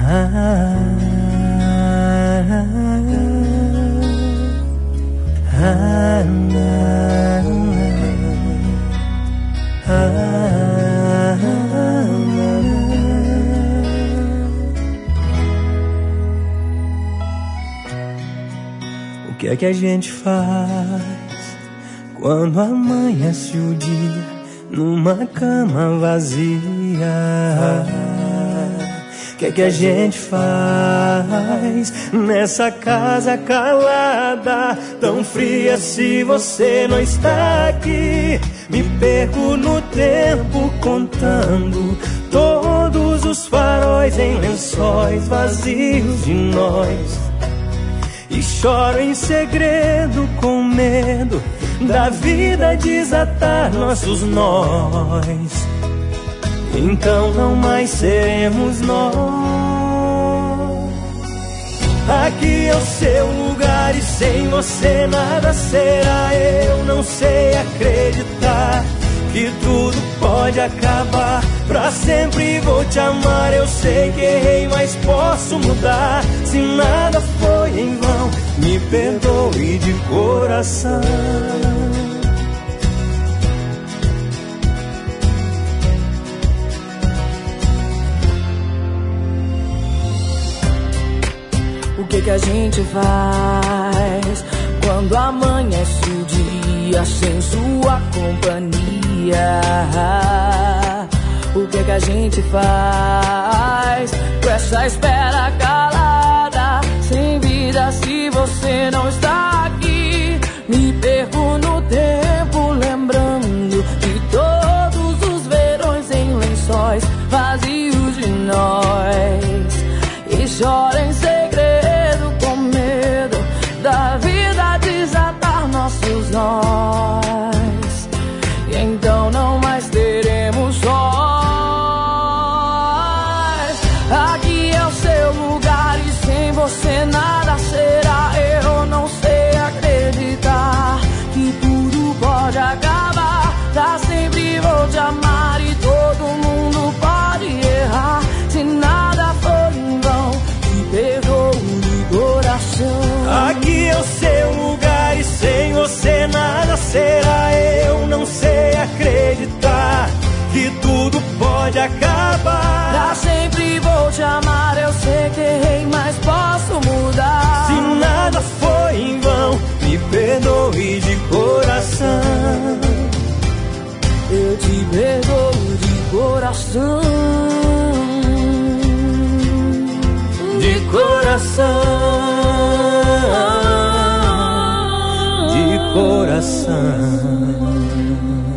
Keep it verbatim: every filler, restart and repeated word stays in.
O que é que a gente faz quando amanhece o dia numa cama vazia? O que é que a gente faz nessa casa calada, tão fria se você não está aqui? Me perco no tempo contando todos os faróis em lençóis vazios de nós. E choro em segredo com medo da vida desatar nossos nós. Então não mais seremos nós. Aqui é o seu lugar e sem você nada será. Eu não sei acreditar que tudo pode acabar. Pra sempre vou te amar. Eu sei que errei, mas posso mudar. Se nada foi em vão, me perdoe de coração. O que que a gente faz quando amanhece o dia sem sua companhia? O que que a gente faz com essa espera calada, sem vida se você não está aqui? Me perco no tempo lembrando de todos os verões em lençóis vazios de nós. E choro em segredo com medo da vida desatar nossos nós. E então não mais teremos sós. Aqui é o seu lugar e sem você nada será. Eu não sei acreditar que tudo pode acabar. Pra sempre vou te amar e todo mundo pode errar. Se nada for em vão, te perdoo de coração. Aqui é o seu lugar e sem você nada será. Eu não sei acreditar que tudo pode acabar. Pra sempre vou te amar. Eu sei que errei, mas posso mudar. Se nada foi em vão, me perdoe de coração. Eu te perdoo de coração. De coração. De coração.